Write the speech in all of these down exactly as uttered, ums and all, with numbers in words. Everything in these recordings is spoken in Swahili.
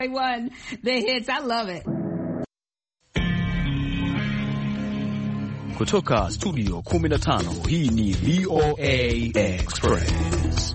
One, the hits, I love it. Kutoka studio kumi na tano, hii ni V O A Express.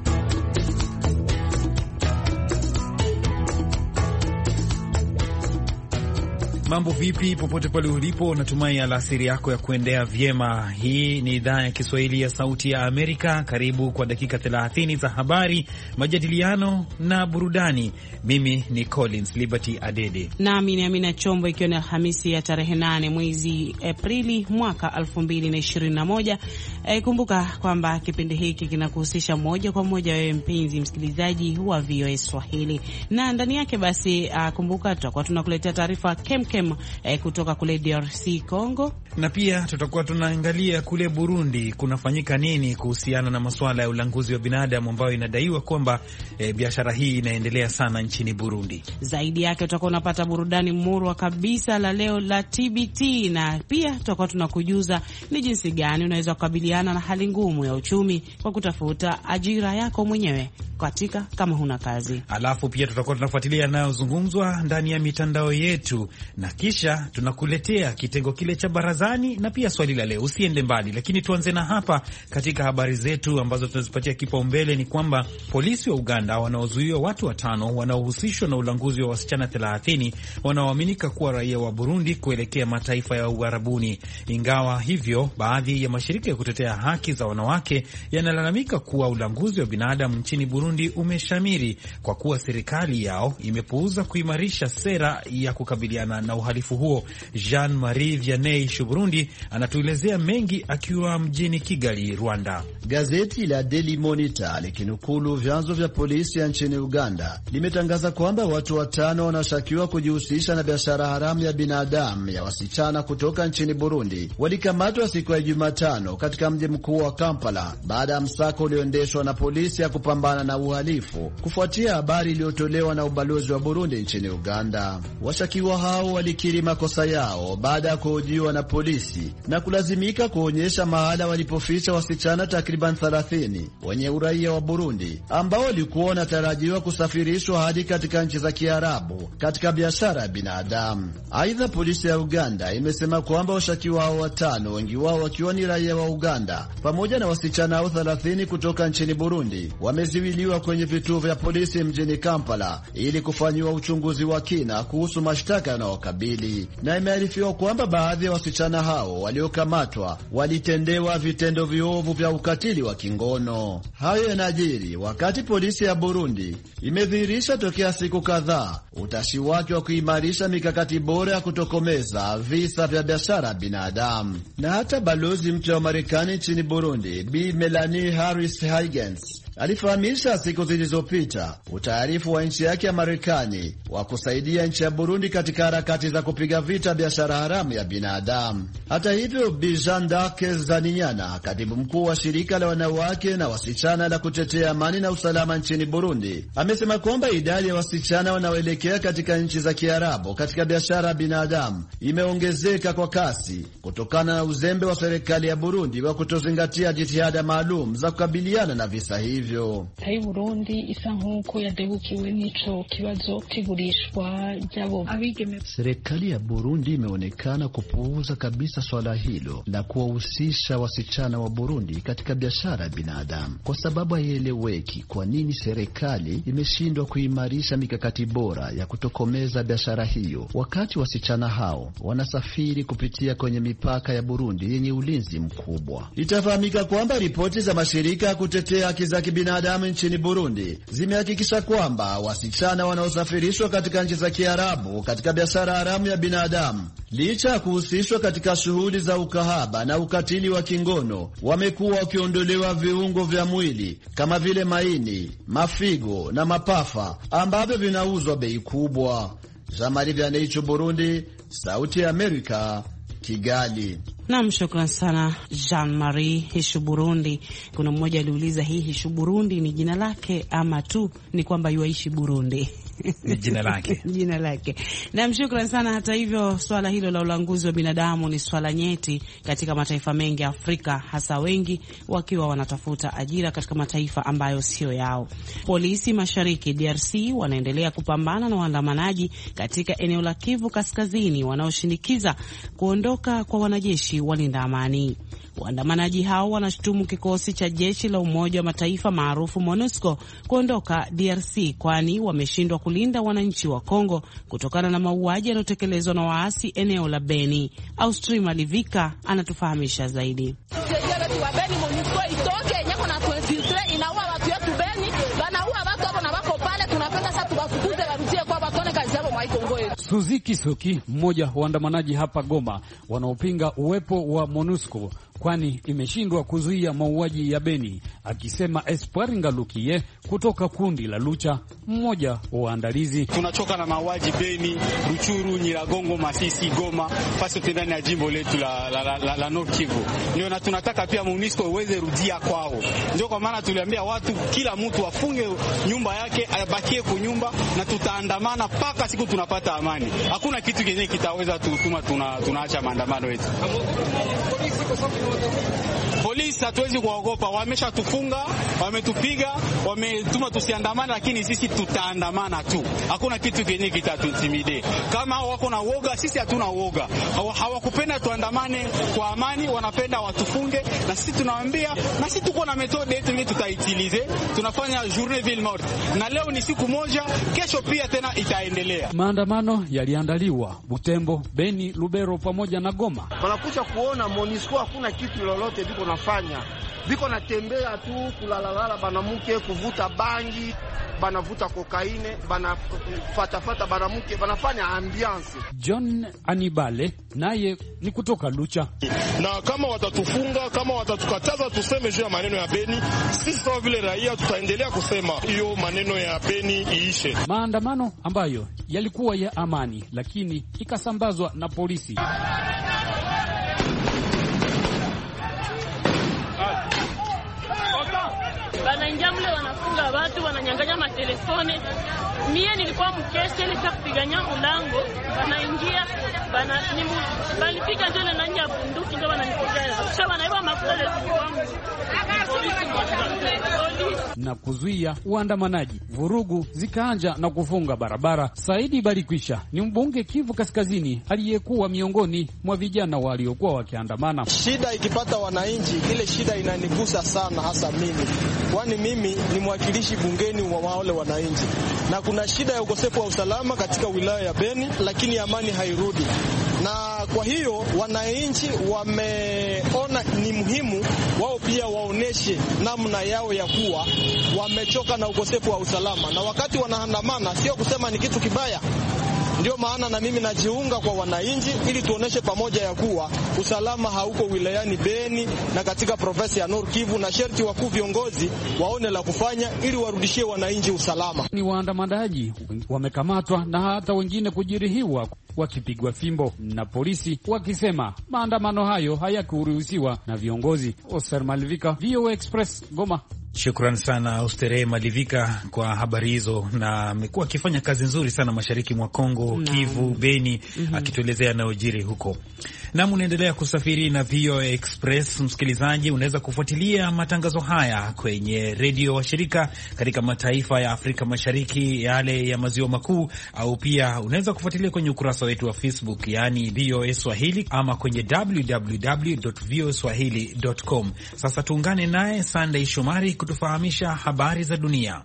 Mambo vipi popote pale ulipo, natumai alasiri yako ya kuendea vyema. Hii ni idhaa ya Kiswahili ya Sauti ya Amerika. Karibu kwa dakika thelathini za habari, majadiliano na burudani. Mimi ni Collins Liberty Adede. Nami ni Amina Chombo, ikiwa ni Alhamisi ya tarehe nane mwezi Aprili mwaka elfu mbili na ishirini na moja. E, kumbuka kwamba kipindi hiki kinakuhusisha moja kwa moja wewe mpenzi msikilizaji wa V O A Swahili. Na ndani yake basi uh, kumbuka tutakuwa tunakuletea taarifa kemkem eh, kutoka kule D R C Congo, na pia tutakuwa tunaangalia kule Burundi kunafanyika nini kuhusiana na masuala ya ulanguzi wa binadamu ambayo inadaiwa kwamba eh, biashara hii inaendelea sana nchini Burundi. Zaidi yake tutakuwa unapata burudani murwa kabisa la leo la T B T, na pia tutakuwa tunakujuza ni jinsi gani unaweza kukabiliana na hali ngumu ya uchumi kwa kutafuta ajira yako mwenyewe katika kama huna kazi. Alafu pia tutakuwa tunafuatilia yanayozungumzwa ndani ya mitandao yetu, na kisha tunakuletea kitengo kile cha barazani na pia swali la leo. Usiende mbali, lakini tuanze na hapa katika habari zetu ambazo tunazipatia kipaumbele. Ni kwamba polisi wa Uganda wanaozuia watu watano wanaohusishwa na ulanguzi wa wasichana thelathini wanaoaminika kuwa raia wa Burundi kuelekea mataifa ya Uarabuni. Ingawa hivyo, baadhi ya mashirika ya kutetea haki za wanawake yanalalamika kuwa ulanguzi wa binadamu nchini Burundi umeshamiri kwa kuwa serikali yao imepuuza kuimarisha sera ya kukabiliana na uhalifu huo. Jean-Marie Vianney Shuburundi anatuelezea mengi akiwa mjini Kigali, Rwanda. Gazeti la Daily Monitor likinukulu vyanzo vya polisi ya nchini Uganda limetangaza kwamba watu watano wanashukiwa kujihusisha na biashara haramu ya binadamu ya wasichana kutoka nchini Burundi walikamatwa siku ya Jumatano katika mji mkuu wa Kampala baada ya msako ulioendeshwa na polisi ya kupambana na uhalifu kufuatia habari iliyotolewa na ubalozi wa Burundi nchini Uganda. Washukiwa hao walikiri makosa yao baada ya kuhojiwa na polisi na kulazimika kuonyesha mahala walipoficha wasichana takriban thelathini wenye uraia wa Burundi ambao walikuwa wanatarajiwa kusafirishwa hadi katika nchi za Kiarabu katika biashara ya binadamu. Aidha, polisi ya Uganda imesema kwamba washukiwa hao watano, wengi wao wakiwa ni raia wa Uganda, pamoja na wasichana hao thelathini kutoka nchini Burundi, wameziwiliwa kwenye vituo vya polisi mjini Kampala ili kufanyiwa uchunguzi wa kina kuhusu mashtaka yanayokabili. Na imearifiwa kwamba baadhi ya wasichana hao waliokamatwa walitendewa vitendo viovu vya ukatili wa kingono. Hayo yanajiri wakati polisi ya Burundi imedhihirisha tokea siku kadhaa utashi wake wa kuimarisha mikakati bora ya kutokomeza visa vya biashara binadamu. Na hata balozi mpya wa Marekani nchini Burundi, Bi Melanie Harris Higgins, alifahamisha siku zilizopita utayarifu wa nchi yake ya Marekani wa kusaidia nchi ya Burundi katika harakati za kupiga vita biashara haramu ya binadamu. Hata hivyo, Bi Jean d'Arc Zaninyana, katibu mkuu wa shirika la wanawake na wasichana la kutetea amani na usalama nchini Burundi, amesema kwamba idadi ya wasichana wanaoelekea katika nchi za Kiarabu katika biashara ya binadamu imeongezeka kwa kasi kutokana na uzembe wa serikali ya Burundi wa kutozingatia jitihada maalum za kukabiliana na visa hivi. Hai Burundi isa nkuko yadebukiwe n'ico kibazo kigurishwa ryabo abigeme. Serikali ya Burundi imeonekana kupuuza kabisa swala hilo la kuwahusisha wasichana wa Burundi katika biashara ya binadamu, kwa sababu haieleweki kwa nini serikali imeshindwa kuimarisha mikakati bora ya kutokomeza biashara hiyo wakati wasichana hao wanasafiri kupitia kwenye mipaka ya Burundi yenye ulinzi mkubwa. Itafahamika kwamba ripoti za mashirika ya kutetea haki za binadamu nchini Burundi zimehakikisha kwamba wasichana wanaosafirishwa katika nchi za Kiarabu katika biashara haramu ya binadamu, licha ya kuhusishwa katika shughuli za ukahaba na ukatili wa kingono, wamekuwa wakiondolewa viungo vya mwili kama vile maini, mafigo na mapafa ambavyo vinauzwa bei kubwa. Jean-Marie Vianney, Burundi, Sauti ya Amerika, Kigali. Naam, shukran sana Jean-Marie Hishu Burundi. Kuna mmoja aliuliza hii Hishu Burundi ni jina lake ama tu ni kwamba yuaishi Burundi? ni jina lake jina lake. Na mshukran sana. Hata hivyo, swala hilo la ulanguzi wa binadamu ni swala nyeti katika mataifa mengi ya Afrika, hasa wengi wakiwa wanatafuta ajira katika mataifa ambayo sio yao. Polisi mashariki D R C wanaendelea kupambana na waandamanaji katika eneo la Kivu Kaskazini wanaoshinikiza kuondoka kwa wanajeshi walinda amani. Waandamanaji hao wanashutumu kikosi cha jeshi la Umoja wa Mataifa maarufu MONUSCO kuondoka D R C kwani wameshindwa kulinda wananchi wa Kongo kutokana na mauaji yanayotekelezwa na waasi eneo la Beni. Austri Malivika anatufahamisha zaidi. Suzuki Soki, mmoja wa waandamanaji hapa Goma, wanaopinga uwepo wa MONUSCO kwani imeshindwa kuzuia mauaji ya Beni, akisema Espoir Ngalukie kutoka kundi la Lucha, mmoja wa waandalizi. Tunachoka na mauaji Beni, Ruchuru, Nyiragongo, Masisi, Goma, fasi ndani ya jimbo letu la, la, la, la, la North Kivu. Ndio na tunataka pia MONUSCO uweze rudia kwao. Ndio kwa maana tuliambia watu kila mtu afunge nyumba yake, abakie kunyumba, na tutaandamana paka siku tunapata amani. Hakuna kitu kingine kitaweza tutuma tuna, tunaacha maandamano yetu. Polisi hatuwezi kuogopa, wameshatufunga, wametupiga, wametuma tusiandamane, lakini sisi tutaandamana tu. Hakuna kitu kingine kitatutimide. Kama wako na woga, sisi hatuna woga. Hawakupenda tuandamane kwa amani, wanapenda watufunge, na sisi tunawaambia, na sisi tuko na metode yetu yenyewe tutaitilize. Tunafanya journée ville morte. Na leo ni siku moja, kesho pia tena itaendelea. Maandamano yaliandaliwa Butembo, Beni, Lubero pamoja na Goma. Wanakuja kuona MONUSCO hakuna kitu lolote biko nafanya. Biko natembea tu kulalalala banamuke, kuvuta bangi, banavuta kokaine, banafatafata banamuke, banafanya ambiance. John Anibale naye ni kutoka Lucha. Na kama watatufunga, kama watatukataza tuseme juu ya maneno ya Beni, sisi sawa vile raia tutaendelea kusema hiyo maneno ya Beni iishe. Maandamano ambayo yalikuwa ya amani lakini ikasambazwa na polisi. Wanaingia mle, wanafunga watu, wananyang'anya matelefone. Mie nilikuwa mkesi ile cha kupigania mlango, wanaingia bana nimu balipiga njole na nya bunduki ndio wananipiga. Kisha wanaiba mafuta ile kwangu. Na kuzuia uandamanaji. Vurugu zikaanja na kufunga barabara. Saidi Barikwisha ni mbunge Kivu Kaskazini aliyekuwa miongoni mwa vijana waliokuwa wakiandamana. Shida ikipata wananchi, ile shida inanigusa sana hasa mimi. Kwani mimi ni mwakilishi bungeni wa wale wananchi. Na kuna shida ya ukosefu wa usalama katika wilaya ya Beni, lakini amani hairudi. Na kwa hiyo wananchi wameona ni muhimu wao pia waoneshe namna yao ya kuwa wamechoka na ukosefu wa usalama. Na wakati wanaandamana sio kusema ni kitu kibaya. Ndio maana na mimi najiunga kwa wananchi ili tuoneshe pamoja ya kuwa usalama hauko wilayani Beni na katika provinsi ya North Kivu, na sherti wakuu viongozi waone la kufanya ili warudishie wananchi usalama. Ni waandamanaji wamekamatwa na hata wengine kujeruhiwa wakipigwa fimbo na polisi wakisema maandamano hayo hayakuruhusiwa na viongozi. Oser Malivika, V O A Express, Goma. Shukran sana Austere Malivika kwa habari hizo, na amekuwa akifanya kazi nzuri sana mashariki mwa Kongo, Kivu, Beni, mm -hmm. akituelezea yanayojiri huko. Na mnaendelea kusafiri na V O A Express. Msikilizaji, unaweza kufuatilia matangazo haya kwenye redio wa shirika katika mataifa ya Afrika Mashariki, yale ya maziwa makuu, au pia unaweza kufuatilia kwenye ukurasa wetu wa Facebook, yani V O A Swahili, ama kwenye w w w dot v o swahili dot com. Sasa tuungane naye Sunday Shomari kutufahamisha habari za dunia.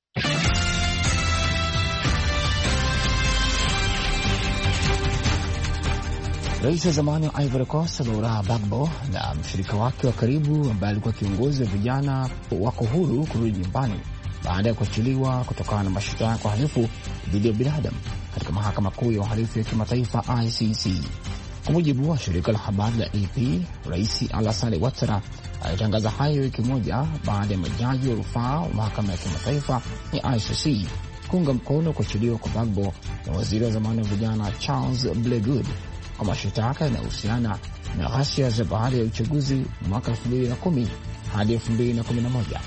Rais wa zamani wa Ivory Coast Laurent Gbagbo na mshirika wake wa karibu ambaye alikuwa kiongozi wa vijana wako huru kurudi nyumbani baada ya kuachiliwa kutokana na mashtaka ya uhalifu dhidi ya binadamu katika mahakama kuu ya uhalifu ya kimataifa I C C. Kwa mujibu wa shirika la habari la A P, Rais Alassane Ouattara alitangaza hayo wiki moja baada ya majaji wa rufaa wa mahakama ya kimataifa ya I C C kuunga mkono kuachiliwa kwa Gbagbo na waziri wa zamani wa vijana Charles Blé Good kwa mashitaka yanayohusiana na ghasia za baada ya uchaguzi mwaka elfu mbili na kumi hadi elfu mbili na kumi na moja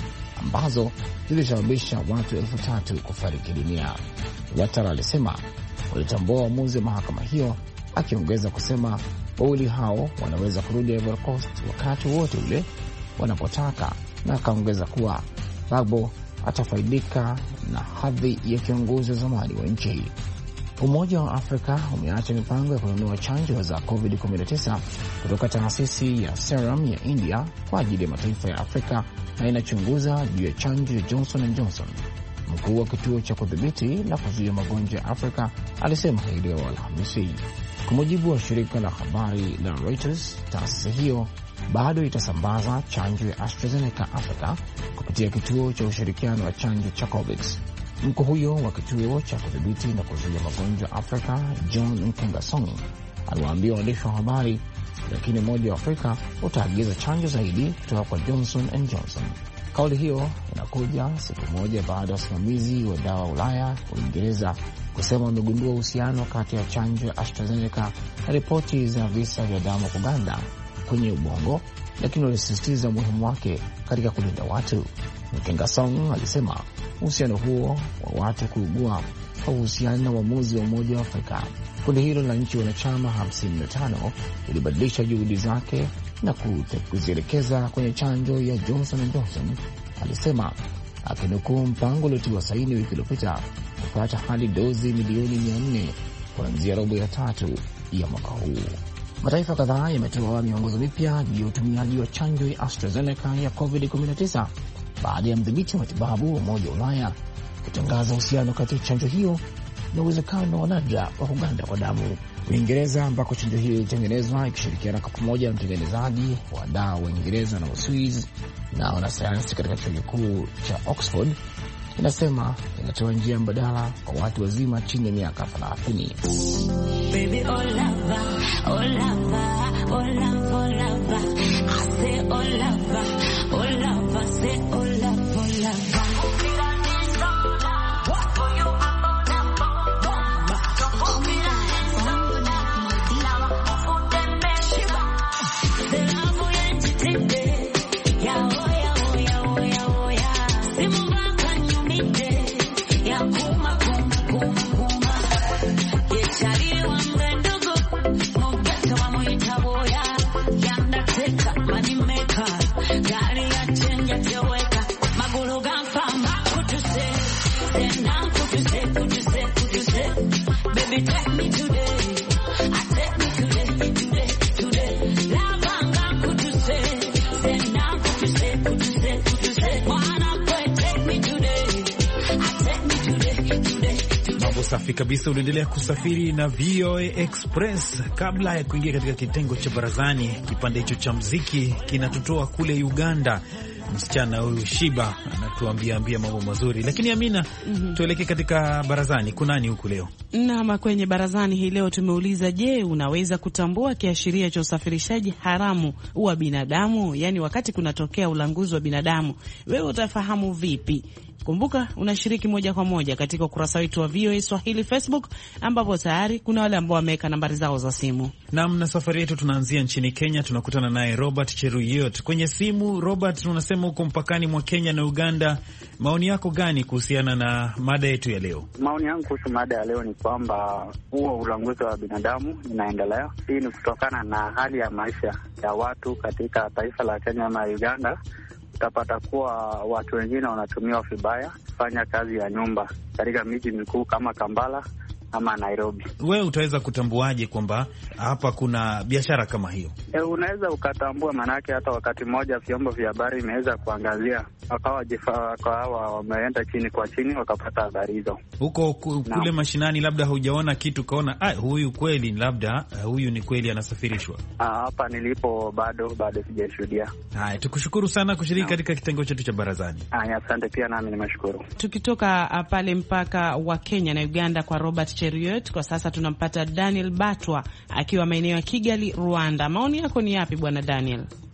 ambazo zilisababisha watu elfu tatu kufariki dunia. Ouattara alisema walitambua uamuzi wa mahakama hiyo, akiongeza kusema wawili hao wanaweza kurudi Ivory Coast wakati wote ule wanapotaka, na akaongeza kuwa Gbagbo atafaidika na hadhi ya kiongozi wa zamani wa nchi hii. Umoja wa Afrika umeacha mipango ya kununua chanjo za covid kumi na tisa kutoka taasisi ya Serum ya India kwa ajili ya mataifa ya Afrika na inachunguza juu ya chanjo ya Johnson and Johnson. Mkuu wa kituo cha kudhibiti na kuzuia magonjwa ya Afrika alisema hii leo Alhamisi. Kwa mujibu wa shirika la habari la Reuters, taasisi hiyo bado itasambaza chanjo ya AstraZeneca Africa kupitia kituo cha ushirikiano wa chanjo cha COVAX. Mkuu huyo wa kituo cha kudhibiti na kuzuia magonjwa Afrika, John Nkengasong, aliwaambia waandishi wa habari, lakini Umoja wa Afrika utaagiza chanjo zaidi kutoka kwa Johnson and Johnson. Kauli hiyo inakuja siku moja baada ya wasimamizi wa dawa Ulaya, Uingereza, kusema wamegundua uhusiano kati ya chanjo ya AstraZeneca na ripoti za visa vya damu kuganda kwenye ubongo, lakini walisisitiza umuhimu wake katika kulinda watu. Nkengasong alisema uhusiano huo wa watu kuugua hauhusiani na uamuzi wa Umoja wa Afrika. Kundi hilo la nchi wanachama hamsini na tano ilibadilisha juhudi zake na kuzielekeza kwenye chanjo ya Johnson and Johnson, alisema, akinukuu mpango uliotiwa saini wiki iliyopita kupata hadi dozi milioni mia nne kuanzia robo ya tatu ya mwaka huu. Mataifa kadhaa yametoa miongozo mipya juu ya utumiaji wa chanjo ya AstraZeneca ya covid kumi na tisa baada ya mdhibiti wa matibabu wa Umoja wa Ulaya kutangaza uhusiano kati ya chanjo hiyo na uwezekano wa nadra wa kuganda kwa damu. Uingereza, ambako chanjo hiyo ilitengenezwa ikishirikiana kwa pamoja na mtengenezaji wa dawa wa Uingereza na Uswizi na wanasayansi katika chuo kikuu cha Oxford, inasema inatoa njia mbadala kwa watu wazima chini ya miaka thelathini. Baby, oh lava, oh lava, oh lava, oh lava. I say oh lava, oh lava, say oh lava, oh lava. Safi kabisa, unaendelea kusafiri na V O A Express. Kabla ya kuingia katika kitengo cha barazani, kipande hicho cha muziki kinatutoa kule Uganda. Msichana huyu Shiba anatuambia ambia mambo mazuri. Lakini Amina, mm -hmm. tuelekee katika barazani. Kunani huku leo? Naam, kwenye barazani hii leo tumeuliza, je, unaweza kutambua kiashiria cha usafirishaji haramu wa binadamu? Yaani wakati kunatokea ulanguzi wa binadamu, wewe utafahamu vipi? Kumbuka unashiriki moja kwa moja katika ukurasa wetu wa V O A Swahili Facebook, ambapo tayari kuna wale ambao wameweka nambari zao za simu. Naam, na safari yetu tunaanzia nchini Kenya. Tunakutana naye Robert Cheruyot kwenye simu. Robert, tunasema huko mpakani mwa Kenya na Uganda, maoni yako gani kuhusiana na mada yetu ya leo? Maoni yangu kuhusu mada ya leo ni kwamba huo ulanguzi wa binadamu inaendelea. Hii ni kutokana na hali ya maisha ya watu katika taifa la Kenya na Uganda. Utapata kuwa watu wengine wanatumiwa vibaya kufanya kazi ya nyumba katika miji mikuu kama Kampala ama Nairobi. Wewe utaweza kutambuaje kwamba hapa kuna biashara kama hiyo? E, unaweza ukatambua, manake hata wakati mmoja vyombo vya habari imeweza kuangazia, wakawa jifaa kwa hawa wameenda chini kwa chini wakapata habari hizo. Huko ku, kule mashinani labda hujaona kitu kaona, ah, huyu kweli labda uh, huyu ni kweli anasafirishwa. Ah, hapa nilipo bado bado sijashuhudia. Haya, tukushukuru sana kushiriki katika kitengo chetu cha barazani. Haya, asante pia nami nimeshukuru. Tukitoka pale mpaka wa Kenya na Uganda kwa Robert Cheruyot, kwa sasa tunampata Daniel Batwa akiwa maeneo ya Kigali, Rwanda. Maoni yako ni yapi bwana Daniel?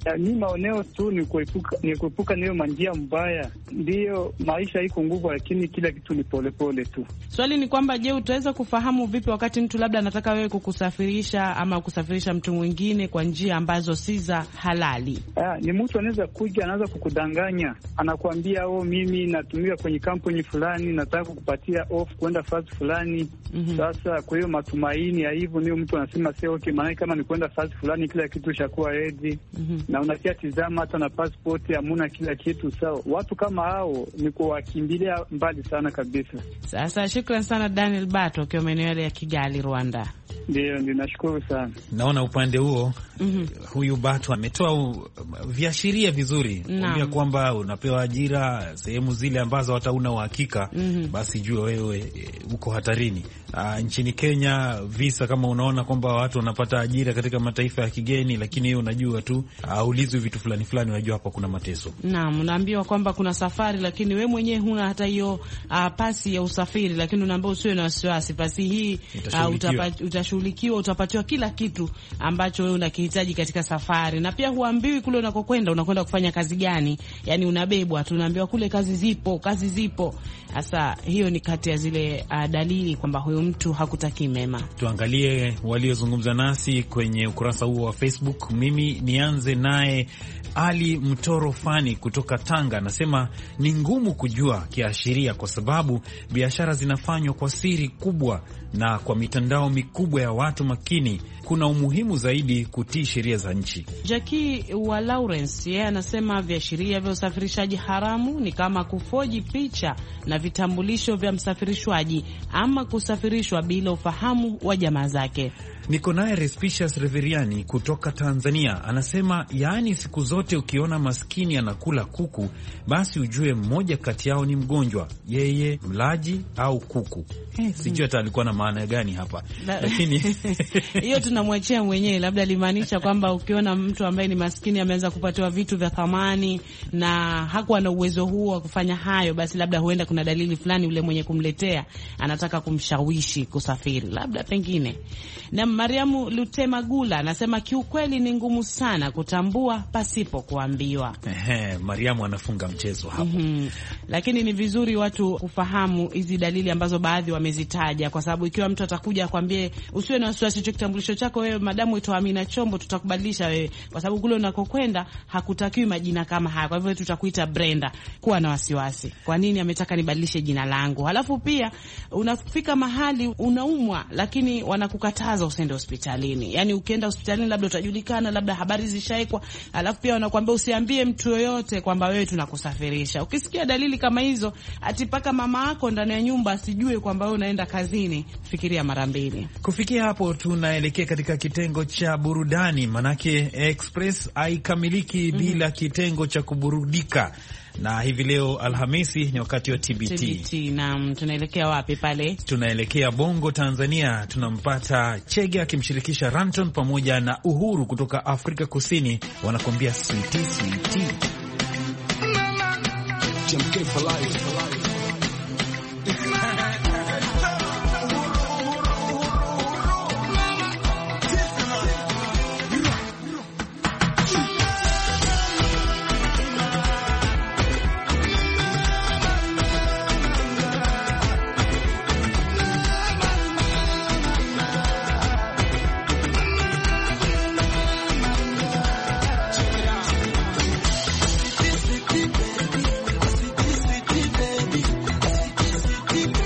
Ni maoneo tu ni kuepuka ni kuepuka niyo manjia mbaya. Ndiyo maisha iko nguvu, lakini kila kitu ni polepole tu. Swali ni kwamba, je, utaweza kufahamu vipi wakati mtu labda anataka wewe kukusafirisha ama kusafirisha mtu mwingine kwa njia ambazo si za halali? Ah, ni mtu anaweza kuja, anaanza kukudanganya, anakuambia oh, mimi natumika kwenye kampuni fulani, nataka kukupatia off kwenda fast fulani. Mm-hmm. Sasa kwa hiyo matumaini ya hivyo ndio mtu anasema sasa okay, maana kama ni kwenda fast fulani kila kitu shakuwa ready. Mm-hmm. Na unakia tizama hata na passport hamuna kila kitu sawa. Watu kama hao ni kuwakimbilia mbali sana kabisa. Sasa shukrani sana Daniel Bato ukiwa maeneo ya Kigali, Rwanda. Ndio, ninashukuru sana. Naona upande huo mm -hmm. huyu Bato ametoa viashiria vizuri kuambia kwamba unapewa ajira sehemu zile ambazo hata una uhakika mm -hmm. basi jua wewe e, uko hatarini. Uh, nchini Kenya visa kama unaona kwamba watu wanapata ajira katika mataifa ya kigeni, lakini hiyo unajua tu aulizwe uh, vitu fulani fulani, unajua hapa kuna mateso. Naam, unaambiwa kwamba kuna safari, lakini we mwenyewe huna hata hiyo uh, pasi ya usafiri, lakini unaambiwa usiwe na wasiwasi, pasi hii uh, utapa, utashughulikiwa, utapatiwa kila kitu ambacho wewe unakihitaji katika safari. Na pia huambiwi kule unakokwenda unakwenda kufanya kazi gani, yani unabebwa tu, unaambiwa kule kazi zipo, kazi zipo. Sasa hiyo ni kati ya zile uh, dalili kwamba huyo mtu hakutaki mema. Tuangalie waliozungumza nasi kwenye ukurasa huo wa Facebook. Mimi nianze naye Ali Mtoro Fani kutoka Tanga, anasema ni ngumu kujua kiashiria kwa sababu biashara zinafanywa kwa siri kubwa na kwa mitandao mikubwa ya watu makini. Kuna umuhimu zaidi kutii sheria za nchi. Jackie wa Lawrence yeye anasema viashiria vya usafirishaji haramu ni kama kufoji picha na vitambulisho vya msafirishwaji ama kusafirishwa bila ufahamu wa jamaa zake. Niko naye Respicious Reveriani kutoka Tanzania, anasema yaani siku zote ukiona maskini anakula kuku, basi ujue mmoja kati yao ni mgonjwa, yeye mlaji au kuku. Eh, sijui hata alikuwa na maana gani hapa. Lakini hiyo tunamwachia mwenyewe, labda alimaanisha kwamba ukiona mtu ambaye ni maskini ameanza kupatiwa vitu vya thamani na hakuwa na uwezo huo wa kufanya hayo, basi labda huenda kuna dalili fulani ule mwenye kumletea anataka kumshawishi kusafiri, labda pengine. Na Mariamu Lutemagula anasema kiukweli ni ngumu sana kutambua pasipo kuambiwa. Ehe, Mariamu anafunga mchezo hapo. Mm-hmm. Lakini ni vizuri watu kufahamu hizi dalili ambazo baadhi wamezitaja, kwa sababu ikiwa mtu atakuja akwambie usiwe na wasiwasi, hicho kitambulisho chako wewe madamu itoa Amina Chombo, tutakubadilisha wewe, kwa sababu kule unakokwenda hakutakiwi majina kama haya, kwa hivyo tutakuita Brenda. Kuwa na wasiwasi. Kwa nini ametaka nibadilishe jina langu? Halafu pia unafika mahali unaumwa, lakini wanakukataza usende hospitalini. Yani ukienda hospitalini labda utajulikana, labda habari zishaekwa, alafu pia wanakuambia usiambie mtu yoyote kwamba wewe tunakusafirisha. Ukisikia dalili kama hizo, atipaka mama yako ndani ya nyumba asijue kwamba wewe unaenda kazini, fikiria mara mbili. Kufikia hapo tunaelekea katika kitengo cha burudani, manake Express haikamiliki bila mm-hmm. kitengo cha kuburudika. Na hivi leo Alhamisi ni wakati wa T B T. T B T, na tunaelekea wapi pale? Tunaelekea Bongo, Tanzania. Tunampata Chege akimshirikisha Ranton pamoja na Uhuru kutoka Afrika Kusini, wanakuambia sweetie sweetie. Keep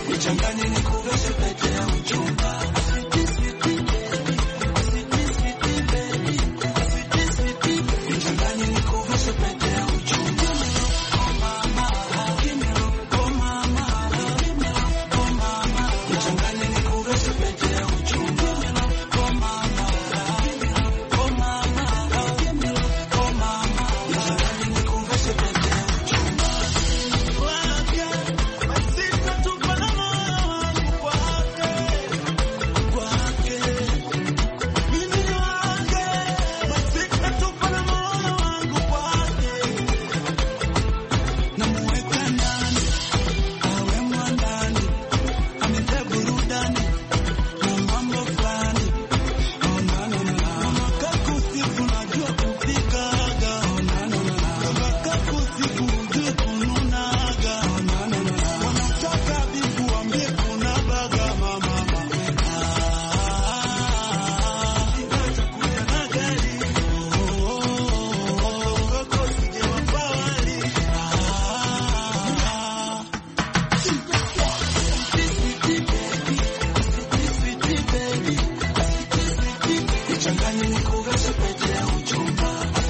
baby, nichanganye nikuveshe pete ya uchumba.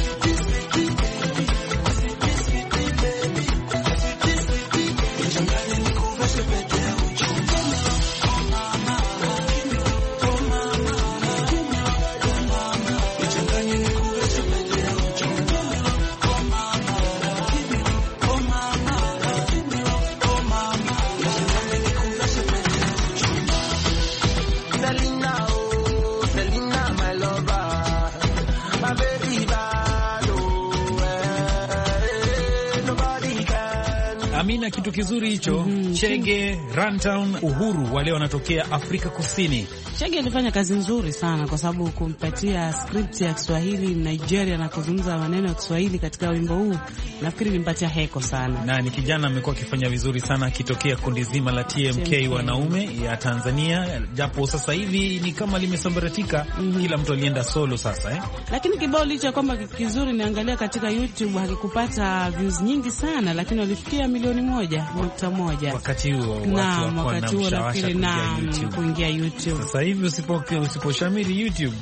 Amina, kitu kizuri hicho. mm -hmm. Chege, Runtown, Uhuru wale wanatokea Afrika Kusini. Chege alifanya kazi nzuri sana kwa sababu kumpatia script ya Kiswahili Nigeria na kuzungumza maneno ya Kiswahili katika wimbo huu, nafikiri nimpatia heko sana. Na ni kijana amekuwa akifanya vizuri sana akitokea kundi zima la T M K wanaume ya Tanzania, japo sasa hivi ni kama limesambaratika. mm -hmm. Kila mtu alienda solo sasa eh. Lakini kibao licha kwamba kizuri, niangalia katika YouTube hakikupata views nyingi sana, lakini walifikia milioni moja nukta moja wakati huo watu na wakati huo nafikiri na kuingia YouTube. Sasa hivi usipo usiposhamiri YouTube.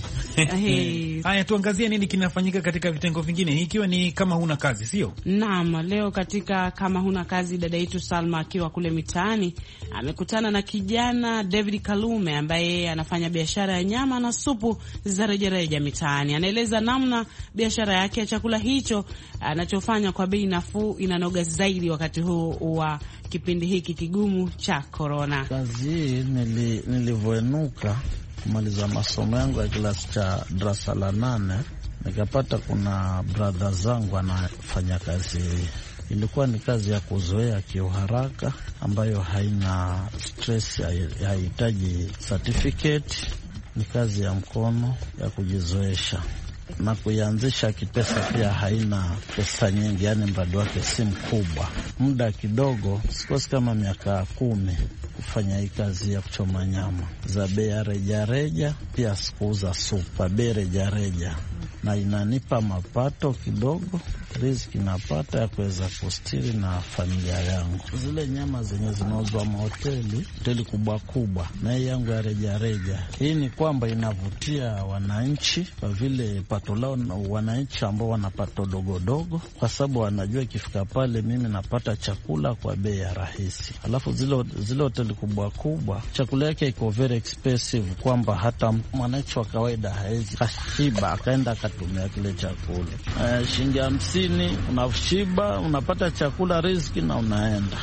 Hey. Haya, tuangazie nini kinafanyika katika vitengo vingine, ikiwa ni kama huna kazi, sio? Naam, leo katika kama huna kazi, dada yetu Salma akiwa kule mitaani amekutana na kijana David Kalume ambaye anafanya biashara ya nyama na supu za rejareja mitaani. Anaeleza namna biashara yake ya chakula hicho anachofanya kwa bei nafuu inanoga zaidi wakati huu wa kipindi hiki kigumu cha corona. Kazi hii nili, nilivyoenuka kumaliza masomo yangu ya kilasi cha darasa la nane, nikapata kuna brother zangu anafanya kazi hii. Ilikuwa ni kazi ya kuzoea kiuharaka ambayo haina stress, haihitaji certificate. Ni kazi ya mkono ya kujizoesha na kuianzisha kipesa pia haina pesa nyingi, yani mradi wake si mkubwa. Muda kidogo, sikosi kama miaka kumi kufanya hii kazi ya kuchoma nyama za bei ya reja reja, pia sikuuza supa bei reja reja, na inanipa mapato kidogo, riziki napata ya kuweza kustiri na familia yangu. Zile nyama zenye zinauzwa mahoteli, hoteli kubwa kubwa, na hii yangu ya reja reja, hii ni kwamba inavutia wananchi kwa vile pato lao, wananchi ambao wanapato dogo dogo, kwa sababu wanajua ikifika pale mimi napata chakula kwa bei ya rahisi. Alafu zile zile hoteli kubwa kubwa chakula yake iko very expensive, kwamba hata mwananchi wa kawaida hawezi kashiba akaenda akatumia kile chakula. Uh, shilingi hamsini unashiba, unapata chakula, riziki na unaenda.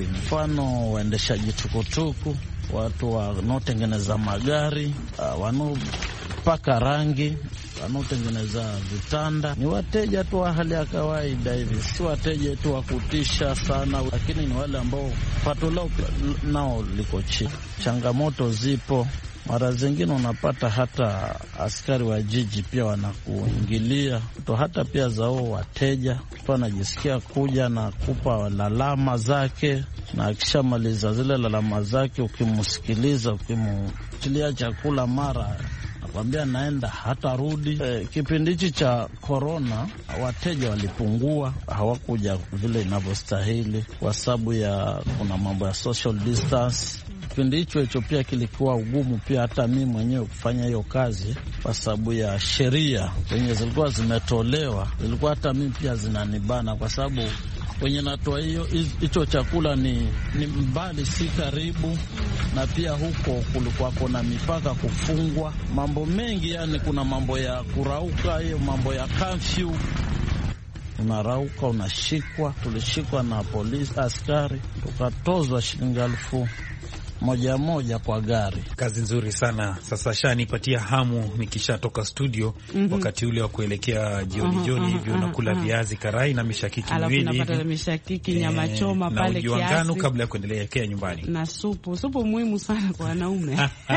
Mfano waendeshaji tukutuku, watu wanaotengeneza magari, uh, wanaopaka rangi, wanaotengeneza vitanda, ni wateja tu wa hali ya kawaida hivi, si wateja tu wa kutisha sana, lakini ni wale ambao pato lao nao liko chini. Changamoto zipo. Mara zingine unapata hata askari wa jiji pia wanakuingilia to, hata pia zao wateja tu anajisikia kuja na kupa lalama zake, na akishamaliza zile lalama zake, ukimsikiliza, ukimtilia chakula, mara nakwambia naenda hata rudi. E, kipindi hichi cha corona wateja walipungua, hawakuja vile inavyostahili kwa sababu ya kuna mambo ya social distance. Kipindi hicho hicho pia kilikuwa ugumu pia hata mimi mwenyewe kufanya hiyo kazi kwa sababu ya sheria zenye zilikuwa zimetolewa, zilikuwa hata mimi pia zinanibana, kwa sababu kwenye natoa hiyo hicho chakula ni, ni mbali, si karibu, na pia huko kulikuwa kuna mipaka kufungwa, mambo mengi, yani kuna mambo ya kurauka, hiyo mambo ya curfew, unarauka unashikwa. Tulishikwa na polisi, askari, tukatozwa shilingi elfu moja moja kwa gari. Kazi nzuri sana. Sasa shanipatia hamu nikishatoka studio. mm -hmm. Wakati ule wa kuelekea jioni uh -huh, jioni hivi uh -huh, unakula uh -huh. viazi karai na mishakiki miwili, alafu napata mishakiki, nyama choma e, pale kiasi, na ngano kabla ya kuendelea nyumbani, na supu. Supu muhimu sana kwa wanaume.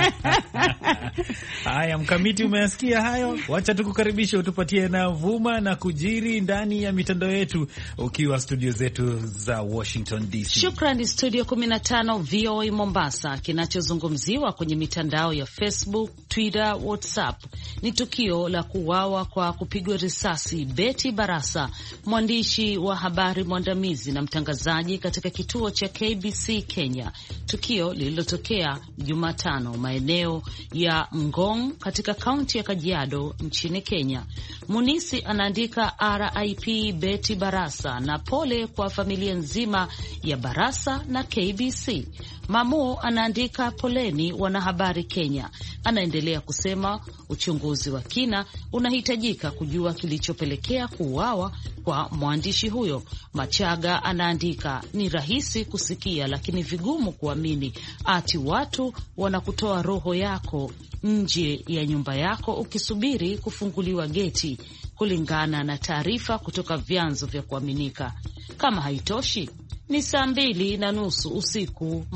Haya, Mkamiti, umeyasikia hayo? Wacha tukukaribisha utupatie na vuma na kujiri ndani ya mitandao yetu ukiwa studio zetu za Washington D C. Shukrani studio kumi na tano V O A Mombasa. Kinachozungumziwa kwenye mitandao ya Facebook, Twitter, WhatsApp. Ni tukio la kuuawa kwa kupigwa risasi Betty Barasa, mwandishi wa habari mwandamizi na mtangazaji katika kituo cha K B C Kenya. Tukio lililotokea Jumatano maeneo ya Ngong katika kaunti ya Kajiado nchini Kenya. Munisi anaandika R I P Betty Barasa na pole kwa familia nzima ya Barasa na K B C. Mamu anaandika poleni wanahabari Kenya. Anaendelea kusema uchunguzi wa kina unahitajika kujua kilichopelekea kuuawa kwa mwandishi huyo. Machaga anaandika ni rahisi kusikia lakini vigumu kuamini ati watu wanakutoa roho yako nje ya nyumba yako ukisubiri kufunguliwa geti, kulingana na taarifa kutoka vyanzo vya kuaminika. Kama haitoshi, ni saa mbili na nusu usiku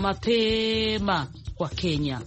mapema kwa Kenya.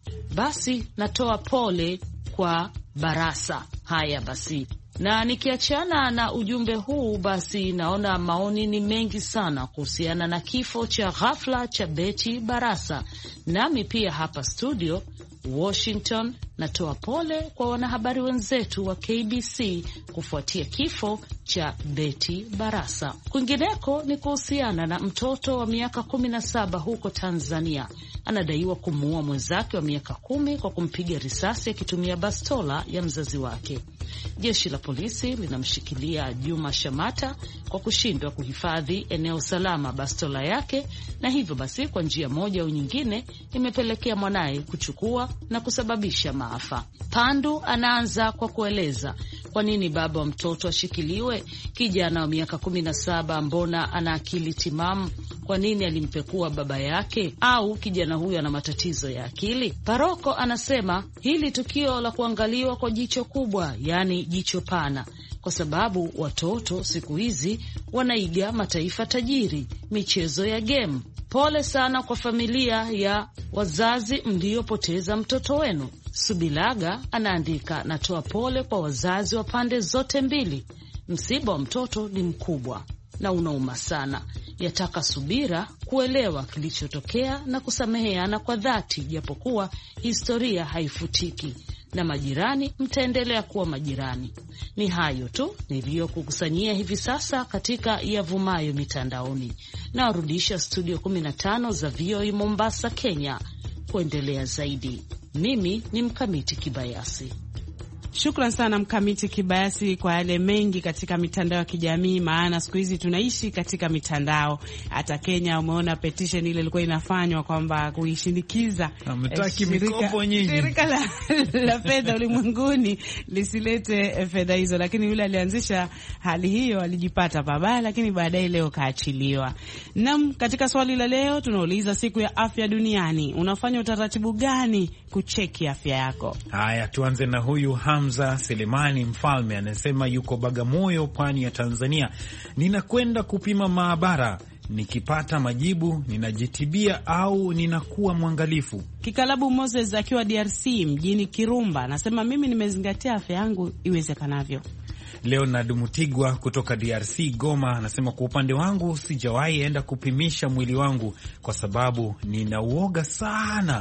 Basi natoa pole kwa Barasa. Haya basi, na nikiachana na ujumbe huu, basi naona maoni ni mengi sana kuhusiana na kifo cha ghafla cha Betty Barasa. Nami pia hapa studio Washington natoa pole kwa wanahabari wenzetu wa K B C kufuatia kifo cha Betty Barasa. Kwingineko ni kuhusiana na mtoto wa miaka kumi na saba huko Tanzania. Anadaiwa kumuua mwenzake wa miaka kumi kwa kumpiga risasi akitumia bastola ya mzazi wake. Jeshi la polisi linamshikilia Juma Shamata kwa kushindwa kuhifadhi eneo salama bastola yake, na hivyo basi kwa njia moja au nyingine imepelekea mwanaye kuchukua na kusababisha maafa. Pandu anaanza kwa kueleza kwa nini baba wa mtoto ashikiliwe. Kijana wa miaka kumi na saba, mbona ana akili timamu? Kwa nini alimpekua baba yake? Au kijana huyo ana matatizo ya akili? Paroko anasema hili tukio la kuangaliwa kwa jicho kubwa, yani jicho pana, kwa sababu watoto siku hizi wanaiga mataifa tajiri, michezo ya game. Pole sana kwa familia ya wazazi mliopoteza mtoto wenu. Subilaga anaandika, natoa pole kwa wazazi wa pande zote mbili. Msiba wa mtoto ni mkubwa na unauma sana. Yataka subira kuelewa kilichotokea na kusameheana kwa dhati, japokuwa historia haifutiki na majirani mtaendelea kuwa majirani. Ni hayo tu niliyokukusanyia hivi sasa katika yavumayo mitandaoni. Na warudisha studio kumi na tano za V O A Mombasa, Kenya kuendelea zaidi. Mimi ni Mkamiti Kibayasi. Shukran sana Mkamiti Kibayasi kwa yale mengi katika mitandao ya kijamii, maana siku hizi tunaishi katika mitandao. Hata Kenya umeona petition ile ilikuwa inafanywa kwamba kuishinikiza ametaki mikopo nyingi shirika la, la fedha ulimwenguni lisilete fedha hizo, lakini yule alianzisha hali hiyo alijipata pabaya, lakini baadaye leo kaachiliwa. Nam, katika swali la leo tunauliza siku ya afya duniani, unafanya utaratibu gani kucheki afya yako? Haya, tuanze na huyu Hamza Selemani Mfalme, anasema yuko Bagamoyo, pwani ya Tanzania. Ninakwenda kupima maabara, nikipata majibu ninajitibia au ninakuwa mwangalifu. Kikalabu Moses akiwa D R C mjini Kirumba anasema mimi nimezingatia afya yangu iwezekanavyo. Leonard Mutigwa kutoka D R C Goma anasema kwa upande wangu sijawahi enda kupimisha mwili wangu kwa sababu nina uoga sana.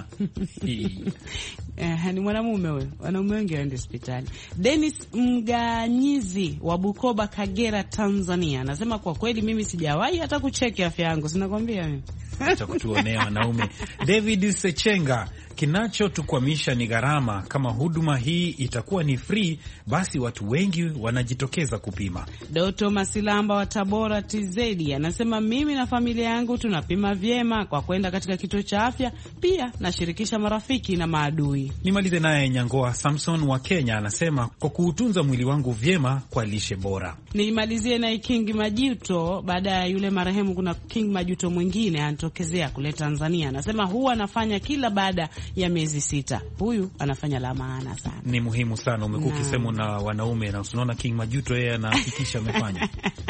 Eh, ni mwanamume wewe. Wanaume wengi waende hospitali. Dennis Mganyizi wa Bukoba, Kagera, Tanzania anasema kwa kweli mimi sijawahi hata kucheki afya yangu. Sinakwambia mimi. Acha kutuonea wanaume. David Sechenga, kinachotukwamisha ni gharama. Kama huduma hii itakuwa ni free, basi watu wengi wanajitokeza kupima. Doto Masilamba wa Tabora T Z anasema mimi na familia yangu tunapima vyema kwa kwenda katika kituo cha afya, pia nashirikisha marafiki na maadui. Nimalize naye Nyangoa Samson wa Kenya anasema kwa kuutunza mwili wangu vyema kwa lishe bora. Nimalizie na King Majuto, baada ya yule marehemu kuna King Majuto mwingine anatokezea kule Tanzania anasema huwa anafanya kila baada ya miezi sita. Huyu anafanya la maana sana. Ni muhimu sana. Umekuwa ukisema na wanaume na unaona King Majuto yeye anahakikisha amefanya.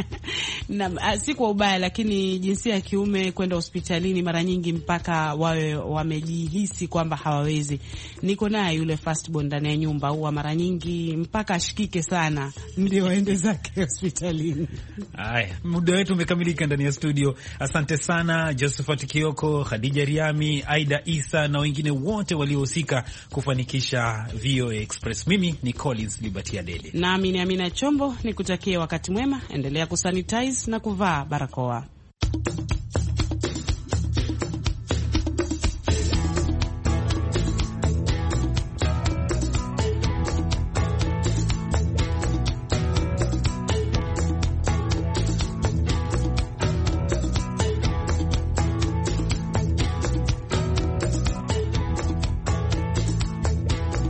Na si kwa ubaya, lakini jinsia ya kiume kwenda hospitalini mara nyingi mpaka wawe wamejihisi kwamba hawawezi. Niko naye yule firstborn ndani ya nyumba, huwa mara nyingi mpaka ashikike sana ndio aende zake hospitalini. Haya, muda wetu umekamilika ndani ya studio. Asante sana Josephat Kioko, Khadija Riami, Aida Isa na wengine wote waliohusika kufanikisha V O A Express. Mimi ni Collins Liberty Adede. Nami ni Amina Chombo, nikutakie wakati mwema. Endelea kusanitize na kuvaa barakoa.